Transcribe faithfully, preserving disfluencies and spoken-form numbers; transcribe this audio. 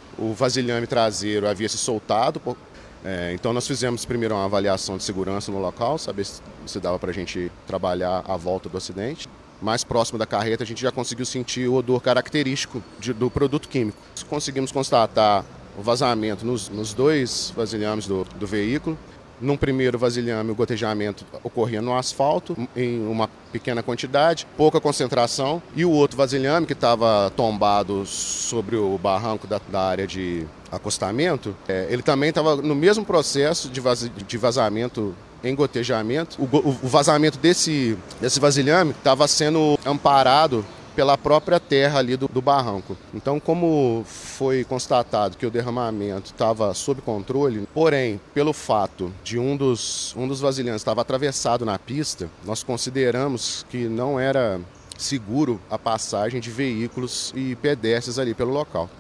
o vasilhame traseiro havia se soltado. É, então nós fizemos primeiro uma avaliação de segurança no local, saber se, se dava para a gente trabalhar à volta do acidente. Mais próximo da carreta a gente já conseguiu sentir o odor característico de, do produto químico. Conseguimos constatar o vazamento nos, nos dois vasilhames do, do veículo. Num primeiro vasilhame, o gotejamento ocorria no asfalto, em uma pequena quantidade, pouca concentração. E o outro vasilhame, que estava tombado sobre o barranco da, da área de acostamento, é, ele também estava no mesmo processo de, vaz, de vazamento em gotejamento. O, o, o vazamento desse, desse vasilhame estava sendo amparado pela própria terra ali do, do barranco. Então, como foi constatado que o derramamento estava sob controle, porém, pelo fato de um dos, um dos vasilhames estava atravessado na pista, nós consideramos que não era seguro a passagem de veículos e pedestres ali pelo local.